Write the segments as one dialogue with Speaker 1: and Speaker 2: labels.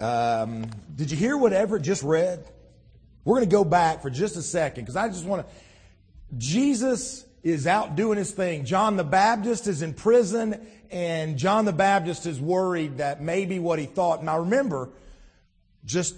Speaker 1: Did you hear what Everett just read? We're going to go back for just a second because I just want to... Jesus is out doing his thing. John the Baptist is in prison, and John the Baptist is worried that maybe what he thought... Now remember, just,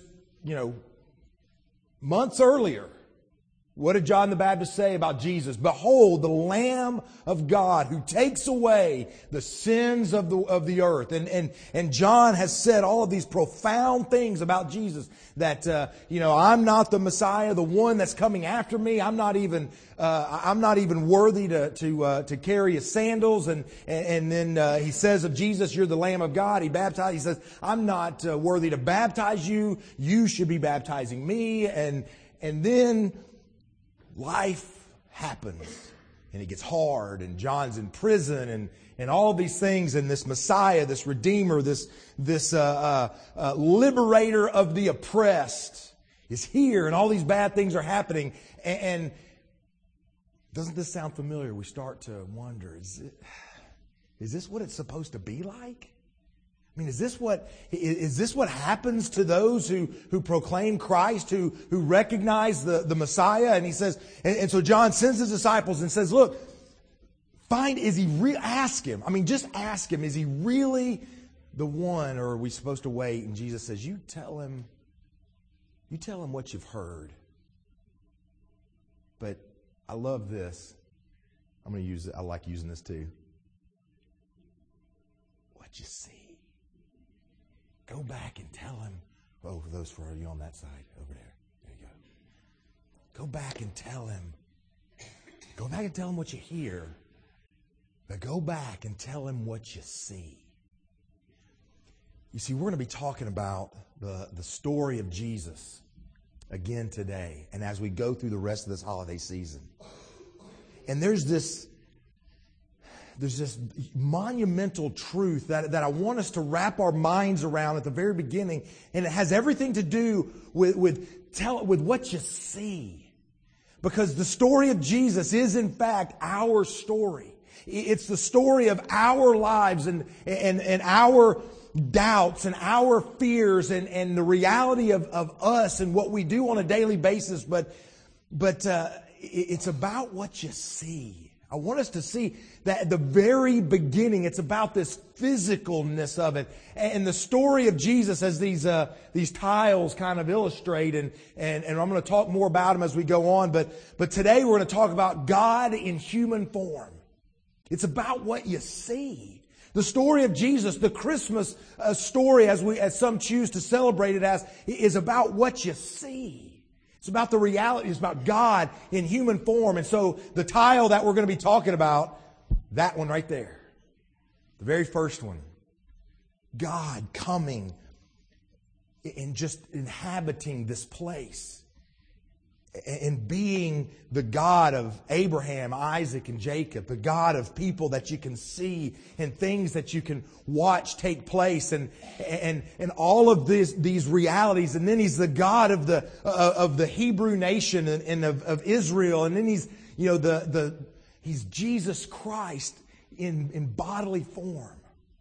Speaker 1: months earlier, what did John the Baptist say about Jesus? Behold, the Lamb of God who takes away the sins of the earth. And John has said all of these profound things about Jesus. That, I'm not the Messiah, the one that's coming after me. I'm not even worthy to carry his sandals. And then he says of Jesus, you're the Lamb of God. He says, I'm not worthy to baptize you. You should be baptizing me. And then life happens, and it gets hard, and John's in prison, and all these things, and this Messiah, this Redeemer, this liberator of the oppressed is here, and all these bad things are happening. And doesn't this sound familiar? We start to wonder, is this what it's supposed to be like? I mean, is this what happens to those who proclaim Christ, who recognize the Messiah? And he says, and so John sends his disciples and says, look, ask him. I mean, just ask him, is he really the one, or are we supposed to wait? And Jesus says, you tell him what you've heard. But I love this. I'm going to use it. I like using this too. What you see. Go back and tell him. Oh, those for you on that side over there. There you go. Go back and tell him. Go back and tell him what you hear. But go back and tell him what you see. You see, we're going to be talking about the story of Jesus again today, and as we go through the rest of this holiday season. And there's this monumental truth that I want us to wrap our minds around at the very beginning. And it has everything to do with what you see. Because the story of Jesus is in fact our story. It's the story of our lives and our doubts and our fears and the reality of us and what we do on a daily basis. But it's about what you see. I want us to see that at the very beginning, it's about this physicalness of it. And the story of Jesus, as these tiles kind of illustrate, and I'm going to talk more about them as we go on, but today we're going to talk about God in human form. It's about what you see. The story of Jesus, the Christmas story, as some choose to celebrate it as, is about what you see. It's about the reality. It's about God in human form. And so the tile that we're going to be talking about, that one right there, the very first one, God coming and just inhabiting this place and being the God of Abraham, Isaac, and Jacob, the God of people that you can see and things that you can watch take place, and all of these realities. And then He's the God of the Hebrew nation and of Israel. And then He's He's Jesus Christ in bodily form,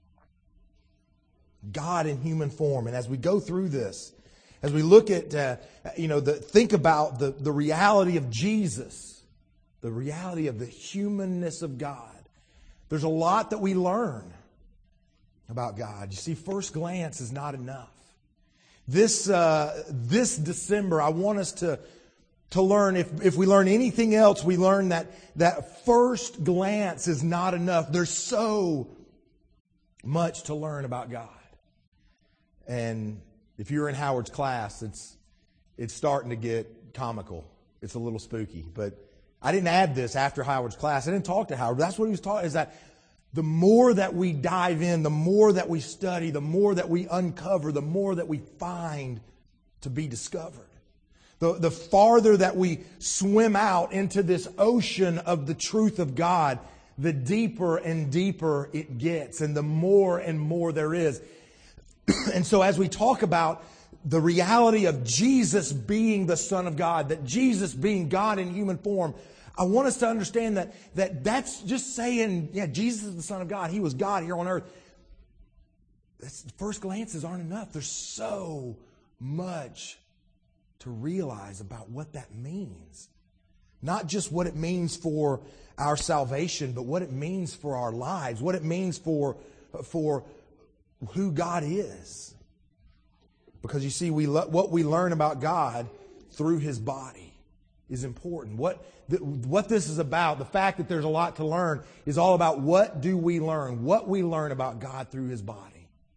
Speaker 1: God in human form. And as we go through this, as we look at, think about the reality of Jesus, the reality of the humanness of God, there's a lot that we learn about God. You see, first glance is not enough. This December, I want us to learn, if we learn anything else, we learn that first glance is not enough. There's so much to learn about God. And if you're in Howard's class, it's starting to get comical. It's a little spooky. But I didn't add this after Howard's class. I didn't talk to Howard. That's what he was talking, is that the more that we dive in, the more that we study, the more that we uncover, the more that we find to be discovered. The farther that we swim out into this ocean of the truth of God, the deeper and deeper it gets, and the more there is. And so as we talk about the reality of Jesus being the Son of God, that Jesus being God in human form, I want us to understand that's just saying, yeah, Jesus is the Son of God. He was God here on earth. first glances aren't enough. There's so much to realize about what that means. Not just what it means for our salvation, but what it means for our lives, what it means for who God is. Because you see, what we learn about God through His body is important. What this is about, the fact that there's a lot to learn, is all about what do we learn, what we learn about God through His body.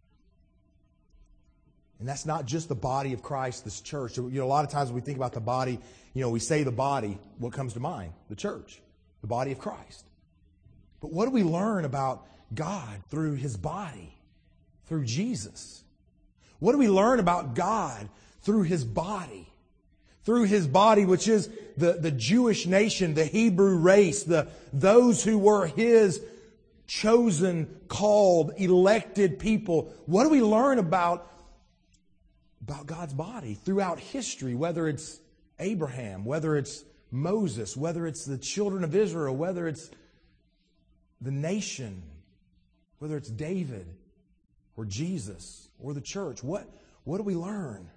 Speaker 1: And that's not just the body of Christ, this church. A lot of times when we think about the body, we say the body, what comes to mind? The church, the body of Christ. But what do we learn about God through His body, through Jesus? What do we learn about God through His body? Through His body, which is the Jewish nation, the Hebrew race, those who were His chosen, called, elected people. What do we learn about God's body throughout history, whether it's Abraham, whether it's Moses, whether it's the children of Israel, whether it's the nation, whether it's David or Jesus or the church? What do we learn?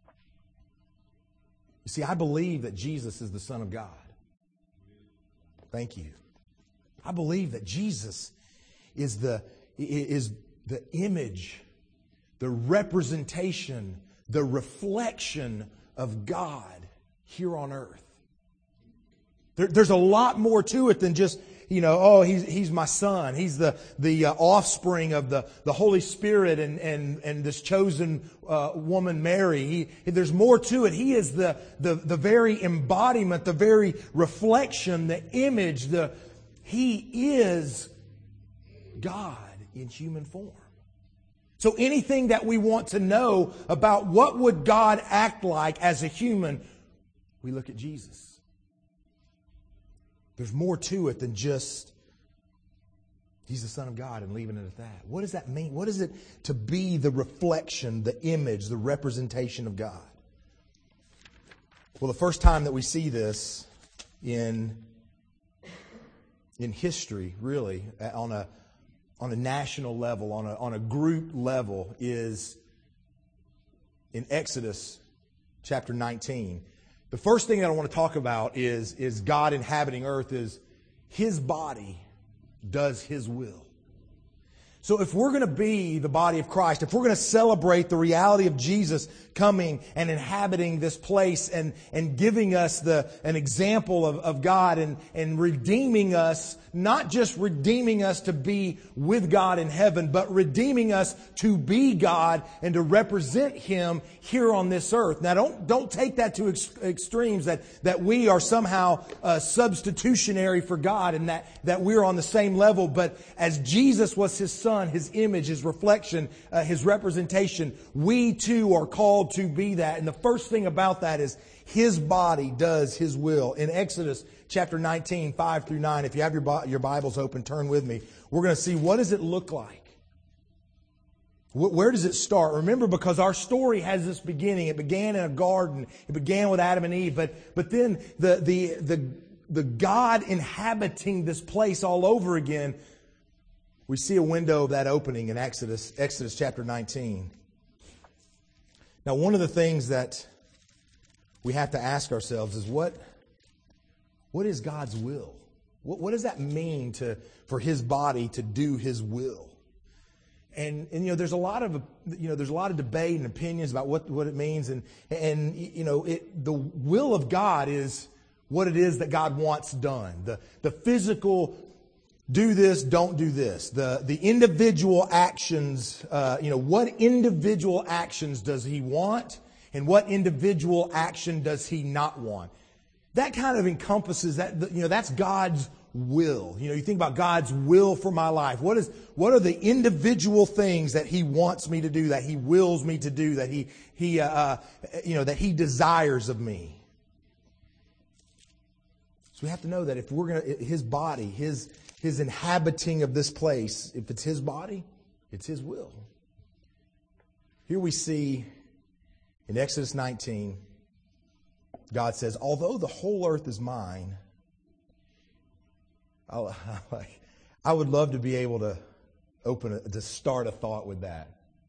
Speaker 1: You see, I believe that Jesus is the Son of God. Thank you. I believe that Jesus is the image, the representation, the reflection of God here on earth. There's a lot more to it than just, he's my son. He's the offspring of the Holy Spirit and this chosen woman, Mary. There's more to it. He is the very embodiment, the very reflection, the image. He is God in human form. So anything that we want to know about what would God act like as a human, we look at Jesus. There's more to it than just He's the Son of God and leaving it at that. What does that mean? What is it to be the reflection, the image, the representation of God? Well, the first time that we see this in history, really, on a national level, on a group level, is in Exodus chapter 19. The first thing that I want to talk about is God inhabiting earth, is His body does His will. So if we're going to be the body of Christ, if we're going to celebrate the reality of Jesus coming and inhabiting this place and giving us an example of God and redeeming us, not just redeeming us to be with God in heaven, but redeeming us to be God and to represent Him here on this earth. Now don't take that to extremes that we are somehow substitutionary for God and that we're on the same level. But as Jesus was His Son, His image, His reflection, His representation, we too are called to be that. And the first thing about that is His body does His will. In Exodus chapter 19, 5 through 9, if you have your Bibles open, turn with me. We're going to see, what does it look like? Where does it start? Remember, because our story has this beginning. It began in a garden. It began with Adam and Eve. But then the God inhabiting this place all over again, we see a window of that opening in Exodus chapter 19. Now, one of the things that we have to ask ourselves is what is God's will? What does that mean for His body to do His will? And there's a lot of debate and opinions about what it means, and the will of God is what it is that God wants done. The physical, do this, don't do this. The individual actions, what individual actions does He want and what individual action does He not want? That kind of encompasses that, that's God's will. You think about God's will for my life. What are the individual things that He wants me to do, that He wills me to do, that that He desires of me? So we have to know that if we're His body, His inhabiting of this place, if it's His body, it's His will. Here we see in Exodus 19, God says, although the whole earth is mine, I would love to be able to start a thought with that.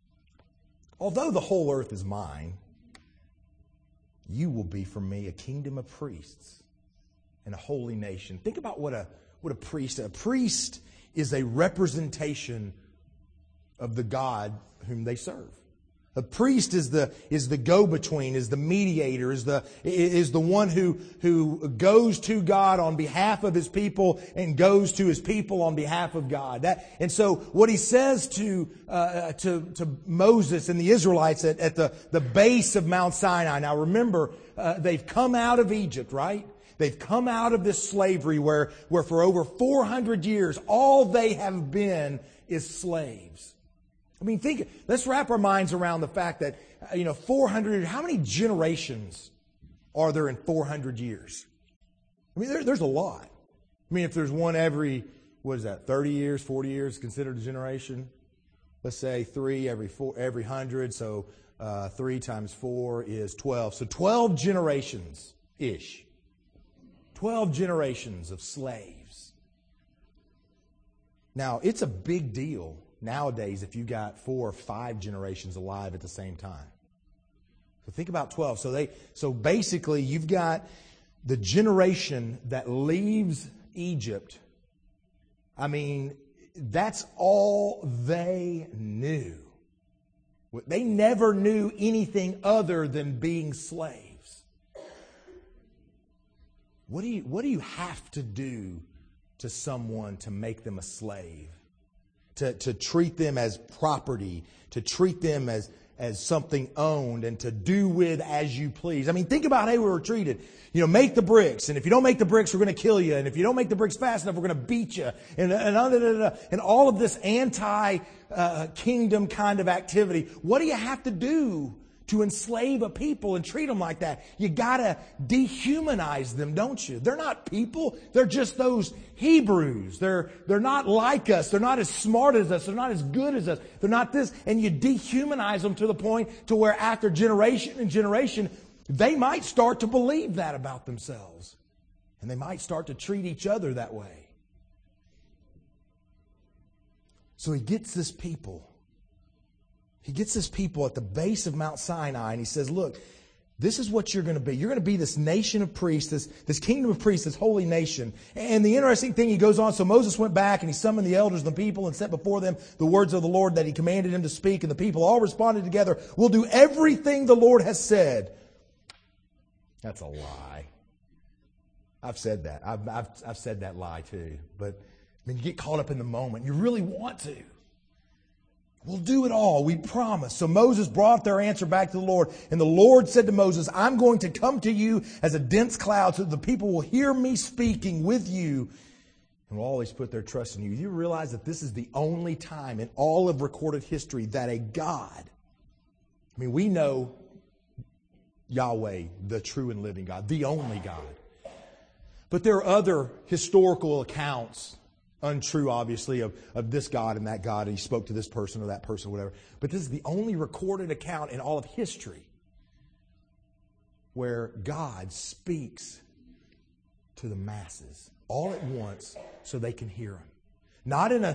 Speaker 1: although the whole earth is mine, you will be for me a kingdom of priests and a holy nation. Think about what a priest is. A priest is a representation of the God whom they serve. A priest is the go-between, is the mediator, is the one who goes to God on behalf of his people and goes to his people on behalf of God. And so what he says to Moses and the Israelites at the base of Mount Sinai. Now remember, they've come out of Egypt, right? They've come out of this slavery where for over 400 years all they have been is slaves. I mean, let's wrap our minds around the fact that, 400, how many generations are there in 400 years? I mean, there's a lot. I mean, if there's one every, 30 years, 40 years considered a generation? Let's say 3 every 100, so 3 times 4 is 12. So 12 generations-ish. 12 generations of slaves. Now, it's a big deal nowadays if you got 4 or 5 generations alive at the same time. So think about 12. So basically you've got the generation that leaves Egypt. I mean, that's all they knew. They never knew anything other than being slaves. What do you have to do to someone to make them a slave? To treat them as property, to treat them as something owned, and to do with as you please. I mean, think about how we were treated. Make the bricks, and if you don't make the bricks, we're going to kill you, and if you don't make the bricks fast enough, we're going to beat you, and all of this anti-kingdom kind of activity. What do you have to do to enslave a people and treat them like that? You gotta dehumanize them, don't you? They're not people. They're just those Hebrews. They're not like us. They're not as smart as us. They're not as good as us. They're not this. And you dehumanize them to the point to where after generation and generation, they might start to believe that about themselves. And they might start to treat each other that way. So he gets this people. He gets his people at the base of Mount Sinai, and he says, look, this is what you're going to be. You're going to be this nation of priests, this kingdom of priests, this holy nation. And the interesting thing, he goes on, so Moses went back and he summoned the elders and the people and set before them the words of the Lord that he commanded him to speak. And the people all responded together, we'll do everything the Lord has said. That's a lie. I've said that. I've said that lie too. But you get caught up in the moment. You really want to. We'll do it all, we promise. So Moses brought their answer back to the Lord. And the Lord said to Moses, I'm going to come to you as a dense cloud so that the people will hear me speaking with you and will always put their trust in you. You realize that this is the only time in all of recorded history that a God, we know Yahweh, the true and living God, the only God. But there are other historical accounts, untrue, obviously, of this God and that God, and he spoke to this person or that person or whatever. But this is the only recorded account in all of history where God speaks to the masses all at once so they can hear him. Not in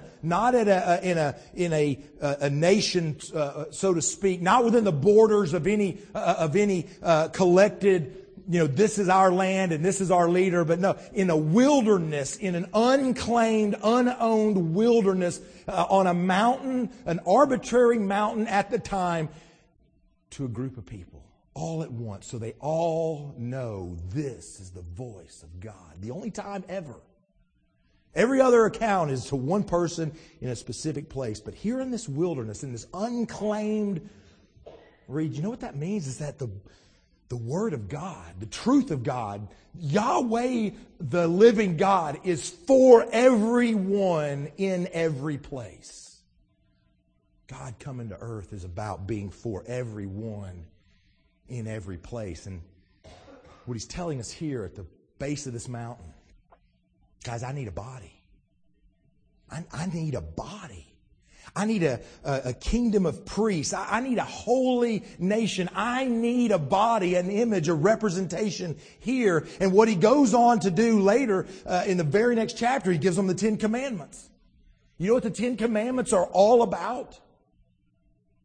Speaker 1: a nation, so to speak, not within the borders of any collected, this is our land and this is our leader, but no, in a wilderness, in an unclaimed, unowned wilderness, on a mountain, an arbitrary mountain at the time, to a group of people, all at once, so they all know this is the voice of God. The only time ever. Every other account is to one person in a specific place, but here in this wilderness, in this unclaimed region, you know what that means? Is that the Word of God, the truth of God, Yahweh, the living God, is for everyone in every place. God coming to earth is about being for everyone in every place. And what he's telling us here at the base of this mountain, guys, I need a body. I need a body. I need a kingdom of priests. I need a holy nation. I need a body, an image, a representation here. And what he goes on to do later in the very next chapter, he gives them the 10 Commandments. You know what the 10 Commandments are all about?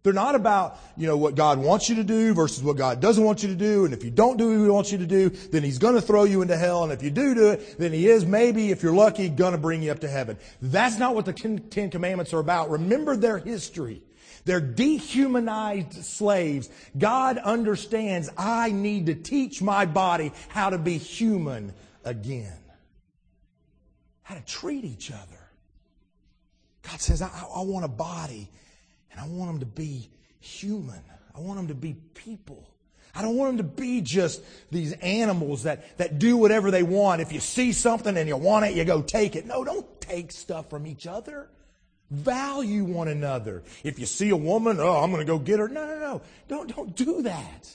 Speaker 1: They're not about, what God wants you to do versus what God doesn't want you to do. And if you don't do what He wants you to do, then He's going to throw you into hell. And if you do it, then He is maybe, if you're lucky, going to bring you up to heaven. That's not what the Ten Commandments are about. Remember their history. They're dehumanized slaves. God understands I need to teach my body how to be human again. How to treat each other. God says, I want a body, and I want them to be human. I want them to be people. I don't want them to be just these animals that do whatever they want. If you see something and you want it, you go take it. No, don't take stuff from each other. Value one another. If you see a woman, I'm going to go get her. No. Don't do that.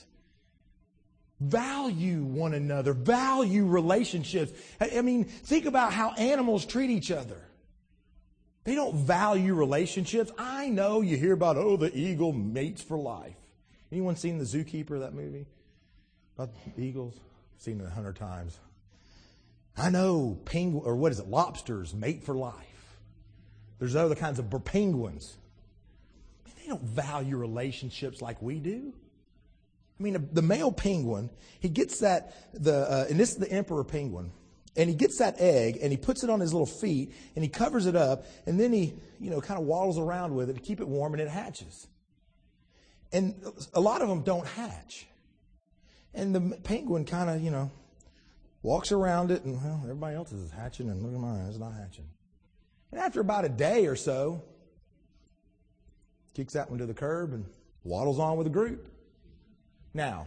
Speaker 1: Value one another. Value relationships. I mean, think about how animals treat each other. They don't value relationships. I know you hear about, the eagle mates for life. Anyone seen The Zookeeper, that movie? About the eagles? I've seen it 100 times. I know lobsters mate for life. There's other kinds of penguins. They don't value relationships like we do. I mean, the male penguin, he gets and this is the emperor penguin, and he gets that egg and he puts it on his little feet and he covers it up, and then he, kind of waddles around with it to keep it warm, and it hatches. And a lot of them don't hatch. And the penguin kind of, walks around it, and everybody else is hatching, and look at mine, it's not hatching. And after about a day or so, kicks that one to the curb and waddles on with the group. Now,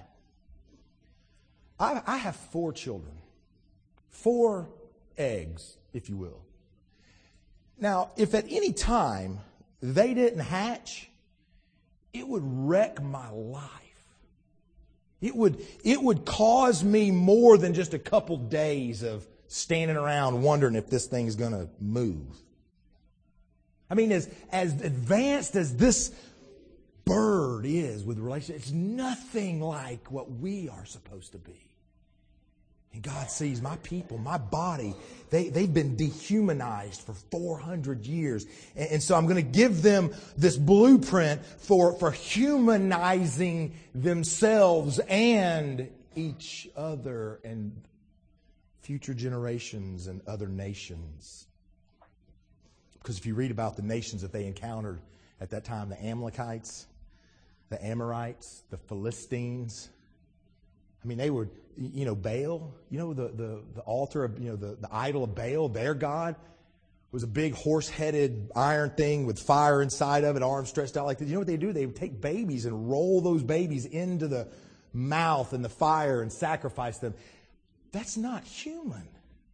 Speaker 1: I have 4 children. 4 eggs, if you will. Now, if at any time they didn't hatch, it would wreck my life. It would cause me more than just a couple days of standing around wondering if this thing's going to move. I mean, as advanced as this bird is with relationships, it's nothing like what we are supposed to be. And God sees my people, my body, they've been dehumanized for 400 years. And so I'm going to give them this blueprint for humanizing themselves and each other and future generations and other nations. Because if you read about the nations that they encountered at that time, the Amalekites, the Amorites, the Philistines, I mean, they were, Baal, the altar of, the idol of Baal, their god, was a big horse-headed iron thing with fire inside of it, arms stretched out like this. You know what they do? They would take babies and roll those babies into the mouth and the fire and sacrifice them. That's not human.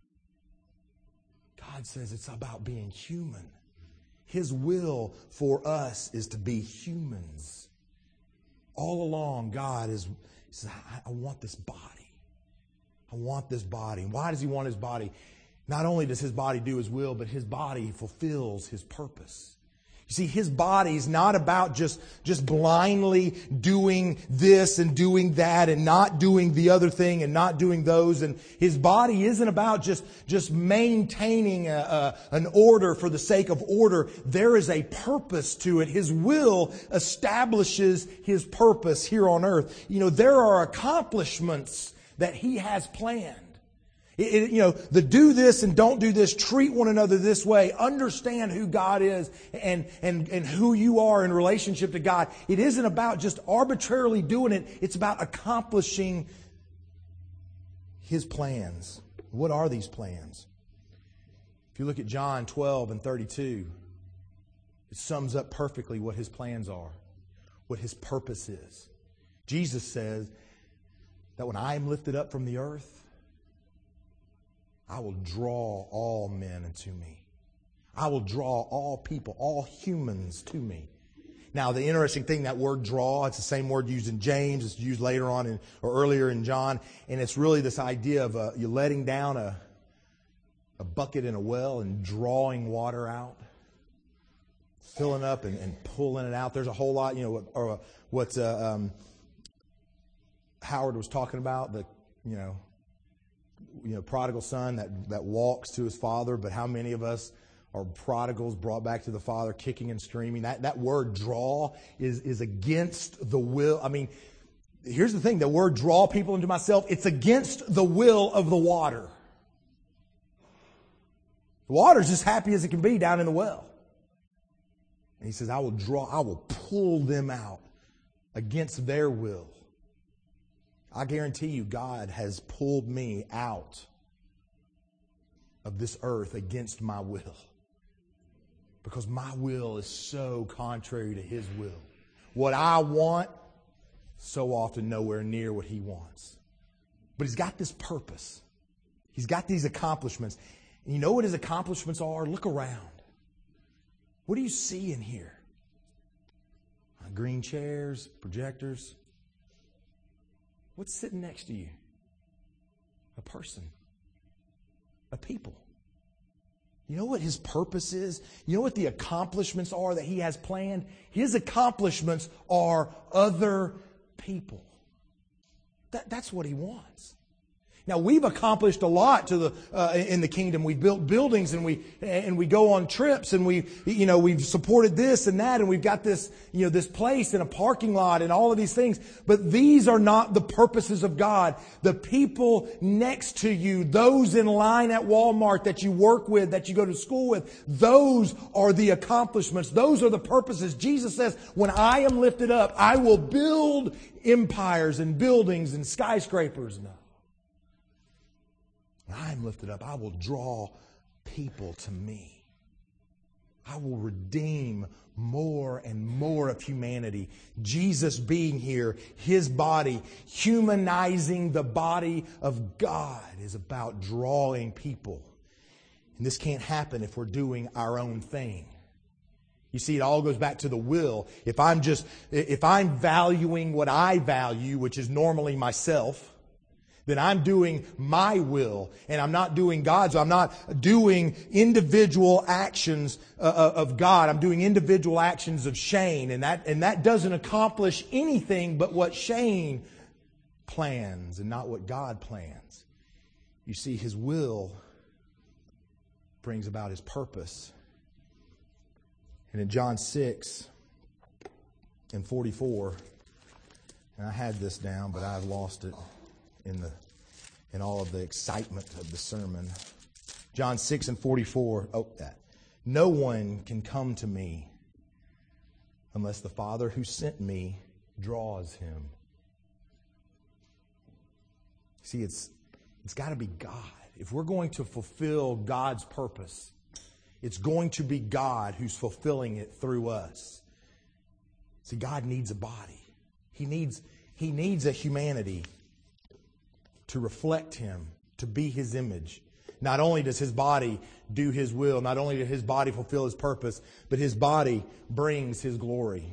Speaker 1: God says it's about being human. His will for us is to be humans. All along, God says, I want this body. I want this body. And why does He want His body? Not only does His body do His will, but His body fulfills His purpose. You see, His body is not about just blindly doing this and doing that and not doing the other thing and not doing those. And His body isn't about just maintaining an order for the sake of order. There is a purpose to it. His will establishes His purpose here on earth. There are accomplishments that He has planned. The do this and don't do this, treat one another this way, understand who God is and who you are in relationship to God. It isn't about just arbitrarily doing it. It's about accomplishing His plans. What are these plans? If you look at John 12 and 32, it sums up perfectly what His plans are, what His purpose is. Jesus says that when I am lifted up from the earth, I will draw all men unto me. I will draw all people, all humans to me. Now, the interesting thing, that word draw, it's the same word used in James. It's used later on or earlier in John. And it's really this idea of you letting down a bucket in a well and drawing water out. Filling up and pulling it out. There's a whole lot, what Howard was talking about, the, prodigal son that walks to his father, but how many of us or prodigals brought back to the Father, kicking and screaming. That word draw is against the will. I mean, here's the thing. The word draw people into myself, it's against the will of the water. The water's as happy as it can be down in the well. And he says, I will pull them out against their will. I guarantee you, God has pulled me out of this earth against my will. Because my will is so contrary to His will. What I want, so often nowhere near what He wants. But He's got this purpose. He's got these accomplishments. And you know what His accomplishments are? Look around. What do you see in here? Green chairs, projectors. What's sitting next to you? A person. A people. You know what His purpose is? You know what the accomplishments are that He has planned? His accomplishments are other people. That's what He wants. Now, we've accomplished a lot in the kingdom. We've built buildings and we go on trips and we've supported this and that and we've got this place and a parking lot and all of these things. But these are not the purposes of God. The people next to you, those in line at Walmart that you work with, that you go to school with, those are the accomplishments. Those are the purposes. Jesus says, when I am lifted up, I will build empires and buildings and skyscrapers. No. When I am lifted up, I will draw people to me. I will redeem more and more of humanity. Jesus being here, His body, humanizing the body of God, is about drawing people. And this can't happen if we're doing our own thing. You see, it all goes back to the will. If I'm valuing what I value, which is normally myself, then I'm doing my will and I'm not doing God's. I'm not doing individual actions of God. I'm doing individual actions of Shane, and that doesn't accomplish anything but what Shane plans and not what God plans. You see, His will brings about His purpose. And in John 6 and 44, and I had this down, but I've lost it in all of the excitement of the sermon. John 6 and 44. No one can come to me unless the Father who sent me draws him. See, it's got to be God. If we're going to fulfill God's purpose, it's going to be God who's fulfilling it through us. See, God needs a body. He needs a humanity to reflect Him, to be His image. Not only does His body do His will, not only does His body fulfill His purpose, but His body brings His glory.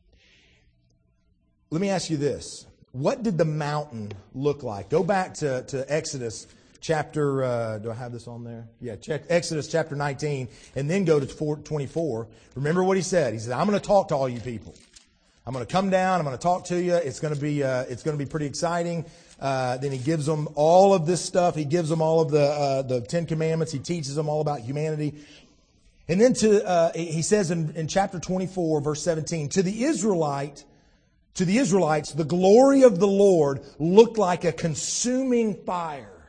Speaker 1: Let me ask you this. What did the mountain look like? Go back to Exodus chapter, do I have this on there? Yeah, Exodus chapter 19, and then go to 24. Remember what He said. He said, I'm going to talk to all you people. I'm going to come down. I'm going to talk to you. It's going to be pretty exciting. Then He gives them all of this stuff. He gives them all of the Ten Commandments. He teaches them all about humanity. And then He says in chapter 24, verse 17, to the Israelites, the glory of the Lord looked like a consuming fire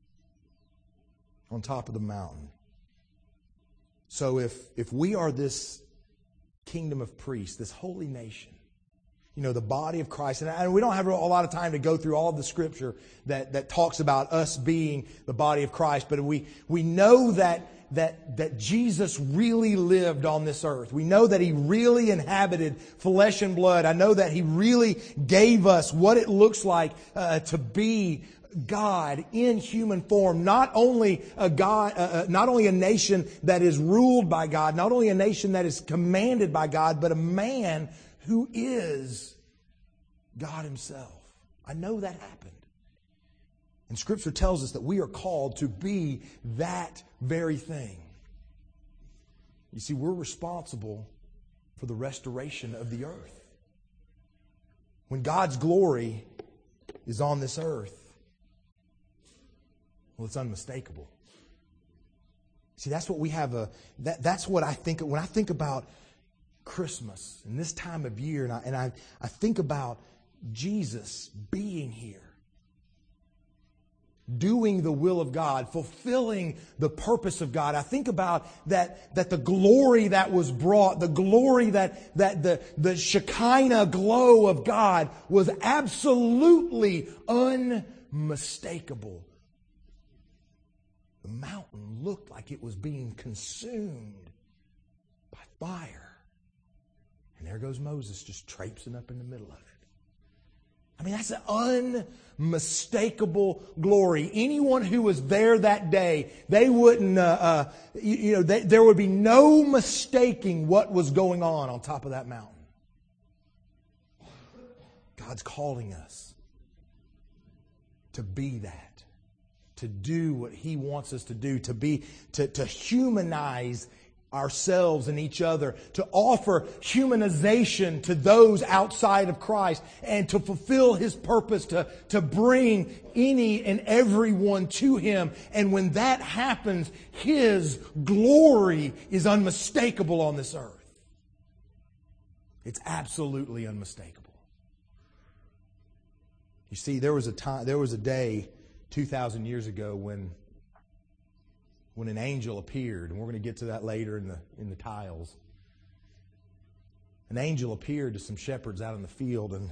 Speaker 1: on top of the mountain. So if we are this kingdom of priests, this holy nation, the body of Christ. And we don't have a lot of time to go through all of the Scripture that talks about us being the body of Christ. But we know that Jesus really lived on this earth. We know that He really inhabited flesh and blood. I know that He really gave us what it looks like to be God in human form. Not only a nation that is ruled by God, not only a nation that is commanded by God, but a man who is God Himself. I know that happened. And Scripture tells us that we are called to be that very thing. You see, we're responsible for the restoration of the earth. When God's glory is on this earth, well, it's unmistakable. See, that's what we have that's what I think, when I think about Christmas and this time of year, and I think about Jesus being here, doing the will of God, fulfilling the purpose of God. I think about that the glory that was brought, the glory that the Shekinah glow of God was absolutely unmistakable. The mountain looked like it was being consumed by fire. And there goes Moses just traipsing up in the middle of it. I mean, that's an unmistakable glory. Anyone who was there that day, they wouldn't, there would be no mistaking what was going on top of that mountain. God's calling us to be that. To do what He wants us to do, to humanize ourselves and each other, to offer humanization to those outside of Christ, and to fulfill His purpose to bring any and everyone to Him. And when that happens, His glory is unmistakable on this earth. It's absolutely unmistakable. You see, there was a day 2,000 years ago when an angel appeared, and we're going to get to that later in the tiles. An angel appeared to some shepherds out in the field, and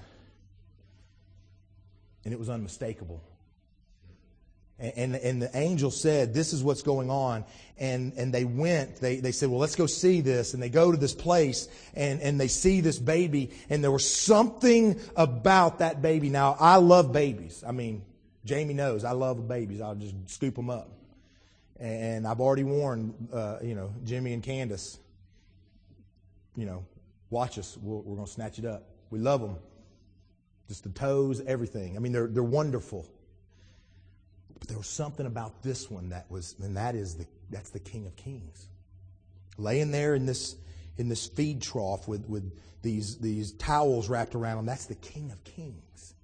Speaker 1: it was unmistakable. And the angel said, "This is what's going on." And they went. They said, "Well, let's go see this." And they go to this place, and they see this baby, and there was something about that baby. Now, I love babies. I mean, Jamie knows I love babies. I'll just scoop them up. And I've already warned, Jimmy and Candace, watch us. We're going to snatch it up. We love them. Just the toes, everything. I mean, they're wonderful. But there was something about this one that's the King of Kings. Laying there in this feed trough with these towels wrapped around him, that's the King of Kings.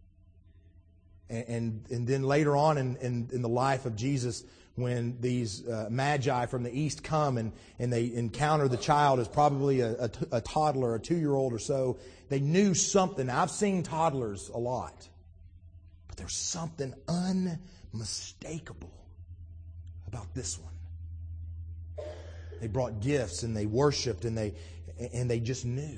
Speaker 1: And then later on in the life of Jesus, when these magi from the east come and they encounter the child as probably a toddler, a 2-year-old or so, they knew something. Now, I've seen toddlers a lot, but there's something unmistakable about this one. They brought gifts and they worshiped and they just knew.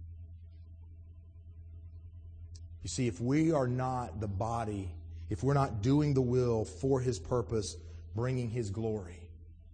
Speaker 1: You see, if we are not the body, if we're not doing the will for His purpose, bringing His glory,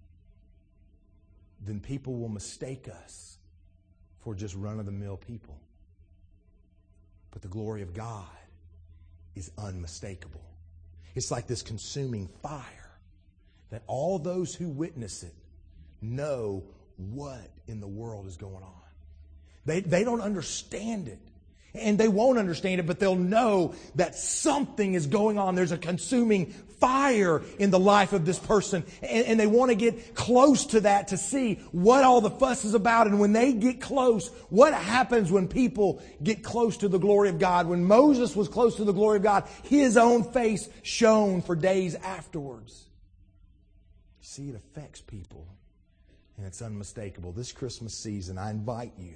Speaker 1: then people will mistake us for just run-of-the-mill people. But the glory of God is unmistakable. It's like this consuming fire that all those who witness it know what in the world is going on. They don't understand it. And they won't understand it, but they'll know that something is going on. There's a consuming fire in the life of this person. And they want to get close to that to see what all the fuss is about. And when they get close, what happens when people get close to the glory of God? When Moses was close to the glory of God, his own face shone for days afterwards. See, it affects people. And it's unmistakable. This Christmas season, I invite you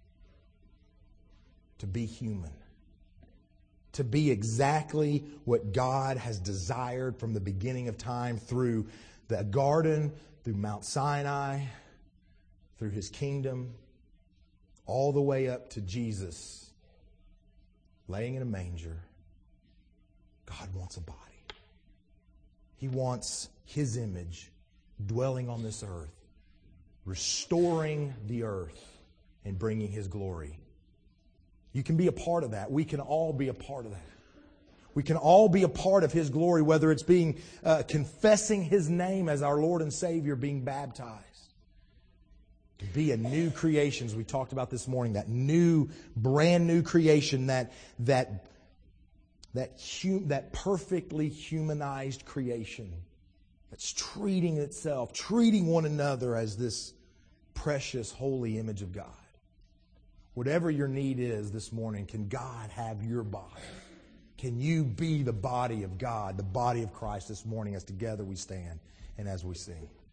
Speaker 1: to be human. To be exactly what God has desired from the beginning of time, through the garden, through Mount Sinai, through His kingdom, all the way up to Jesus laying in a manger. God wants a body. He wants His image dwelling on this earth, restoring the earth and bringing His glory. You can be a part of that. We can all be a part of that. We can all be a part of His glory, whether it's being confessing His name as our Lord and Savior, being baptized. To be a new creation, as we talked about this morning, that new, brand new creation, that perfectly humanized creation that's treating itself, treating one another as this precious, holy image of God. Whatever your need is this morning, can God have your body? Can you be the body of God, the body of Christ this morning as together we stand and as we sing?